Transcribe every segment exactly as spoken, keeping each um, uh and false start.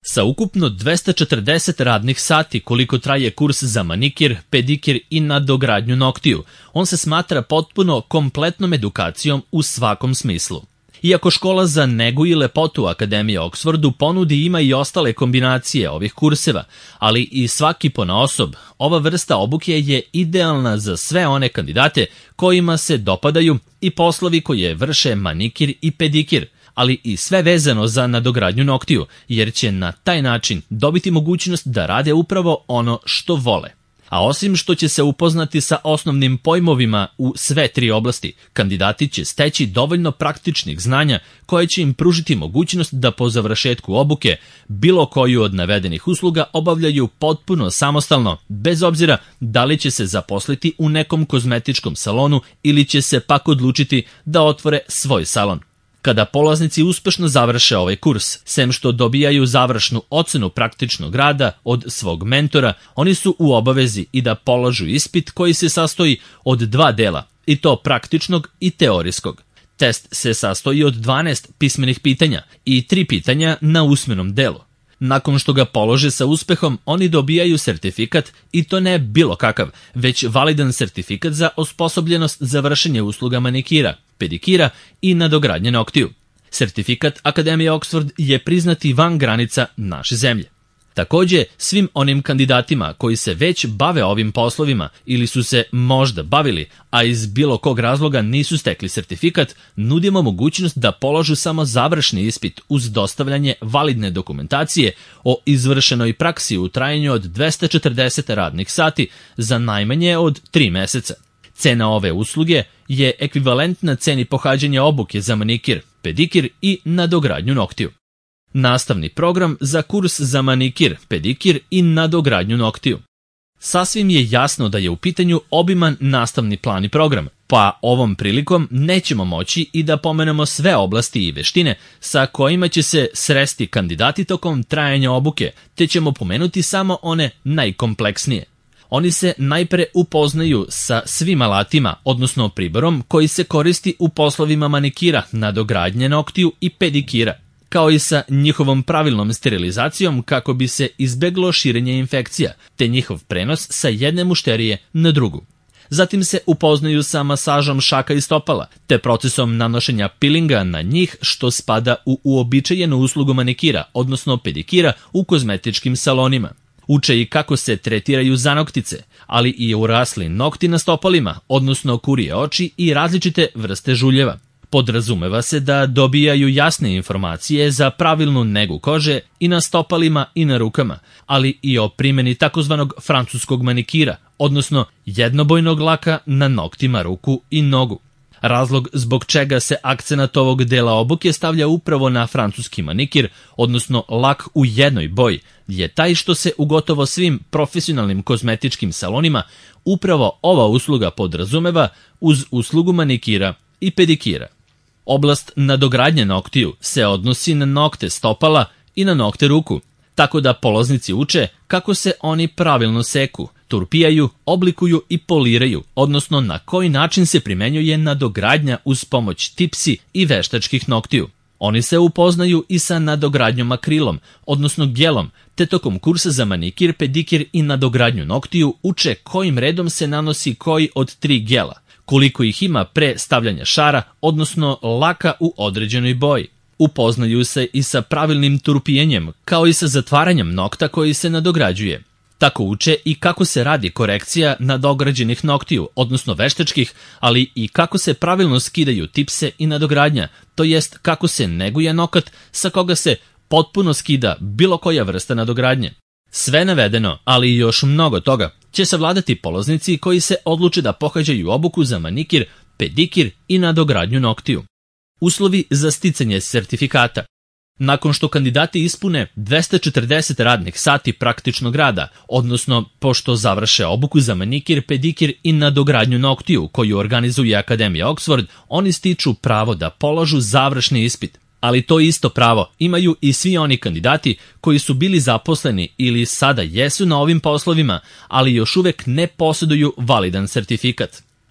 Sa ukupno dvesta četrdeset radnih sati koliko traje kurs za manikir, pedikir i nadogradnju noktiju, on se smatra potpuno kompletnom edukacijom u svakom smislu. Iako škola za negu i lepotu Akademije Oxfordu ponudi ima i ostale kombinacije ovih kurseva, ali i svaki ponaosob, ova vrsta obuke je idealna za sve one kandidate kojima se dopadaju i poslovi koje vrše manikir i pedikir, ali i sve vezano za nadogradnju noktiju, jer će na taj način dobiti mogućnost da rade upravo ono što vole. A osim što će se upoznati sa osnovnim pojmovima u sve tri oblasti, kandidati će steći dovoljno praktičnih znanja koje će im pružiti mogućnost da po završetku obuke bilo koju od navedenih usluga obavljaju potpuno samostalno, bez obzira da li će se zaposliti u nekom kozmetičkom salonu ili će se pak odlučiti da otvore svoj salon. Kada polaznici uspešno završe ovaj kurs, sem što dobijaju završnu ocenu praktičnog rada od svog mentora, oni su u obavezi i da polažu ispit koji se sastoji od dva dela, i to praktičnog i teorijskog. Test se sastoji od dvanaest pismenih pitanja i tri pitanja na usmenom delu. Nakon što ga polože sa uspehom, oni dobijaju sertifikat i to ne bilo kakav, već validan sertifikat za osposobljenost za vršenje usluga manikira, pedikira i nadogradnje noktiju. Sertifikat Akademije Oxford je priznati van granica naše zemlje. Takođe, svim onim kandidatima koji se već bave ovim poslovima ili su se možda bavili, a iz bilo kog razloga nisu stekli sertifikat, nudimo mogućnost da položu samo završni ispit uz dostavljanje validne dokumentacije o izvršenoj praksi u trajanju od dvesta četrdeset radnih sati za najmanje od tri meseca. Cena ove usluge je ekvivalentna ceni pohađanja obuke za manikir, pedikir i nadogradnju noktiju. Nastavni program za kurs za manikir, pedikir i nadogradnju noktiju. Sasvim je jasno da je u pitanju obiman nastavni plan i program, pa ovom prilikom nećemo moći i da pomenemo sve oblasti i veštine sa kojima će se sresti kandidati tokom trajanja obuke, te ćemo pomenuti samo one najkompleksnije. Oni se najpre upoznaju sa svim alatima, odnosno priborom koji se koristi u poslovima manikira, nadogradnje noktiju i pedikira, kao i sa njihovom pravilnom sterilizacijom kako bi se izbeglo širenje infekcija, te njihov prenos sa jedne mušterije na drugu. Zatim se upoznaju sa masažom šaka i stopala, te procesom nanošenja pilinga na njih što spada u uobičajenu uslugu manikira, odnosno pedikira u kozmetičkim salonima. Uče i kako se tretiraju zanoktice, ali i urasli nokti na stopalima, odnosno kurije oči i različite vrste žuljeva. Podrazumeva se da dobijaju jasne informacije za pravilnu negu kože i na stopalima i na rukama, ali i o primjeni takozvanog francuskog manikira, odnosno jednobojnog laka na noktima ruku i nogu. Razlog zbog čega se akcenat ovog dela obuke stavlja upravo na francuski manikir, odnosno lak u jednoj boji, je taj što se u gotovo svim profesionalnim kozmetičkim salonima upravo ova usluga podrazumeva uz uslugu manikira i pedikira. Oblast nadogradnje noktiju se odnosi na nokte stopala i na nokte ruku, tako da polaznici uče kako se oni pravilno seku, turpijaju, oblikuju i poliraju, odnosno na koji način se primenjuje nadogradnja uz pomoć tipsi i veštačkih noktiju. Oni se upoznaju i sa nadogradnjom akrilom, odnosno gelom, te tokom kursa za manikir, pedikir i nadogradnju noktiju uče kojim redom se nanosi koji od tri gela, koliko ih ima pre stavljanja šara, odnosno laka u određenoj boji. Upoznaju se i sa pravilnim turpijenjem, kao i sa zatvaranjem nokta koji se nadograđuje. Tako uče i kako se radi korekcija nadograđenih noktiju, odnosno veštačkih, ali i kako se pravilno skidaju tipse i nadogradnja, to jest kako se neguje nokat sa koga se potpuno skida bilo koja vrsta nadogradnje. Sve navedeno, ali i još mnogo toga, će savladati polaznici koji se odluče da pohađaju obuku za manikir, pedikir i nadogradnju noktiju. Uslovi za sticanje sertifikata. Nakon što kandidati ispune dvesta četrdeset radnih sati praktičnog rada, odnosno pošto završe obuku za manikir, pedikir i nadogradnju noktiju koju organizuje Akademija Oxford, oni stiču pravo da polažu završni ispit. Ali to isto pravo imaju i svi oni kandidati koji su bili zaposleni ili sada jesu na ovim poslovima, ali još uvek ne posjeduju validan sertifikat.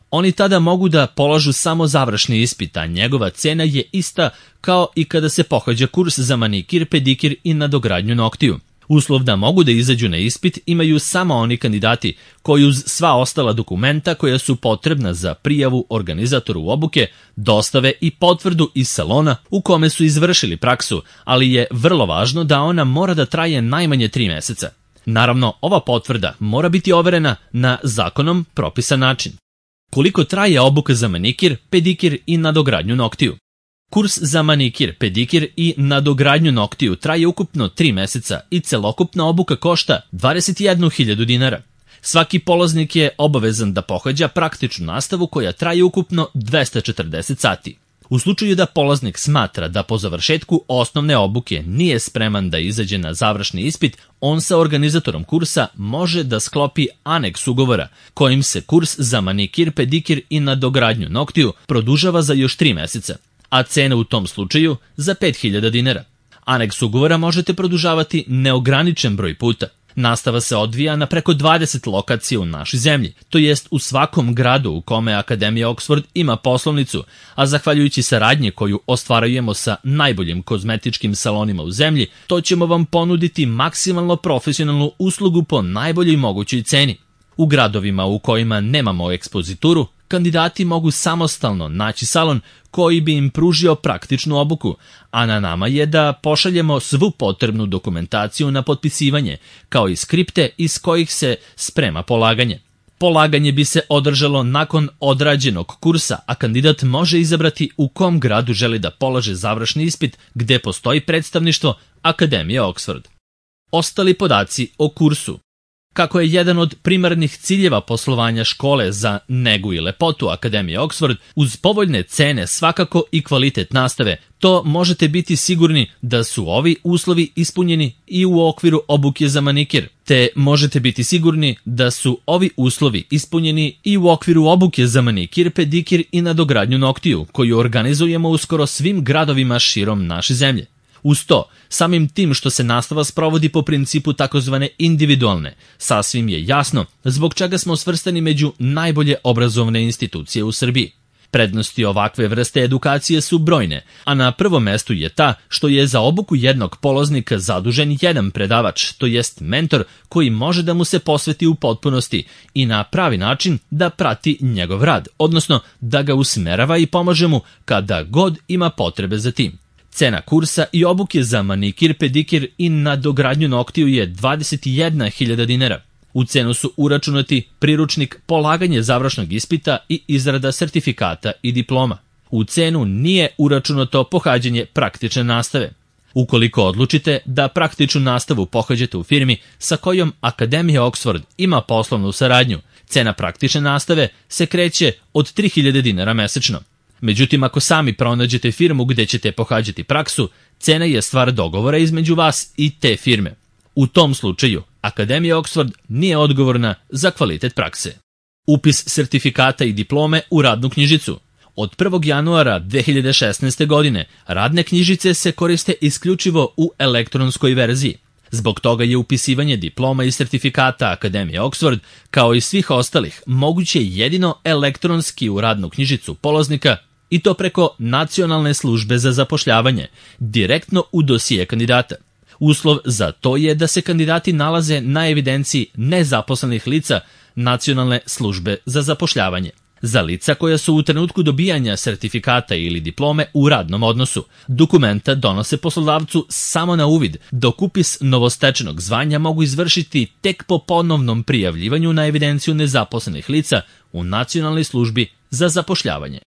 Oni tada mogu da polažu samo završni ispit, a njegova cena je ista kao i kada se pohađa kurs za manikir, pedikir i nadogradnju noktiju. Uslov da mogu da izađu na ispit imaju samo oni kandidati koji uz sva ostala dokumenta koja su potrebna za prijavu organizatoru obuke dostave i potvrdu iz salona u kome su izvršili praksu, ali je vrlo važno da ona mora da traje najmanje tri meseca. Naravno, ova potvrda mora biti overena na zakonom propisan način. Koliko traje obuka za manikir, pedikir i nadogradnju noktiju? Kurs za manikir, pedikir i nadogradnju noktiju traje ukupno tri meseca i celokupna obuka košta dvadeset jednu hiljadu dinara. Svaki polaznik je obavezan da pohađa praktičnu nastavu koja traje ukupno dvesta četrdeset sati. U slučaju da polaznik smatra da po završetku osnovne obuke nije spreman da izađe na završni ispit, on sa organizatorom kursa može da sklopi aneks ugovora kojim se kurs za manikir, pedikir i nadogradnju noktiju produžava za još tri meseca, a cena u tom slučaju za pet hiljada dinara. Aneks ugovora možete produžavati neograničen broj puta. Nastava se odvija na preko dvadeset lokacija u našoj zemlji, to jest u svakom gradu u kome Akademija Oxford ima poslovnicu, a zahvaljujući saradnji koju ostvarujemo sa najboljim kozmetičkim salonima u zemlji, to ćemo vam ponuditi maksimalno profesionalnu uslugu po najboljoj mogućoj ceni. U gradovima u kojima nemamo ekspozituru, kandidati mogu samostalno naći salon koji bi im pružio praktičnu obuku, a na nama je da pošaljemo svu potrebnu dokumentaciju na potpisivanje, kao i skripte iz kojih se sprema polaganje. Polaganje bi se održalo nakon odrađenog kursa, a kandidat može izabrati u kom gradu želi da polaže završni ispit gde postoji predstavništvo Akademije Oxford. Ostali podaci o kursu. Kako je jedan od primarnih ciljeva poslovanja škole za negu i lepotu Akademije Oxford, uz povoljne cene svakako i kvalitet nastave, to možete biti sigurni da su ovi uslovi ispunjeni i u okviru obuke za manikir, te možete biti sigurni da su ovi uslovi ispunjeni i u okviru obuke za manikir, pedikir i nadogradnju noktiju, koju organizujemo u skoro svim gradovima širom naše zemlje. Uz to, samim tim što se nastava sprovodi po principu takozvane individualne, sasvim je jasno zbog čega smo svrstani među najbolje obrazovne institucije u Srbiji. Prednosti ovakve vrste edukacije su brojne, a na prvom mestu je ta što je za obuku jednog polaznika zadužen jedan predavač, to jest mentor koji može da mu se posveti u potpunosti i na pravi način da prati njegov rad, odnosno da ga usmerava i pomaže mu kada god ima potrebe za tim. Cena kursa i obuke za manikir, pedikir i nadogradnju noktiju je dvadeset jedna hiljada dinara. U cenu su uračunati priručnik, polaganje završnog ispita i izrada sertifikata i diploma. U cenu nije uračunato pohađanje praktične nastave. Ukoliko odlučite da praktičnu nastavu pohađate u firmi sa kojom Akademija Oxford ima poslovnu saradnju, cena praktične nastave se kreće od tri hiljade dinara mesečno. Međutim, ako sami pronađete firmu gde ćete pohađati praksu, cena je stvar dogovora između vas i te firme. U tom slučaju, Akademija Oxford nije odgovorna za kvalitet prakse. Upis sertifikata i diplome u radnu knjižicu. Od prvog januara dve hiljade šesnaeste. godine radne knjižice se koriste isključivo u elektronskoj verziji. Zbog toga je upisivanje diploma i sertifikata Akademije Oxford, kao i svih ostalih, moguće jedino elektronski u radnu knjižicu polaznika, i to preko Nacionalne službe za zapošljavanje, direktno u dosije kandidata. Uslov za to je da se kandidati nalaze na evidenciji nezaposlenih lica Nacionalne službe za zapošljavanje. Za lica koja su u trenutku dobijanja sertifikata ili diplome u radnom odnosu, dokumenta donose poslodavcu samo na uvid, dok upis novostečenog zvanja mogu izvršiti tek po ponovnom prijavljivanju na evidenciju nezaposlenih lica u Nacionalnoj službi za zapošljavanje.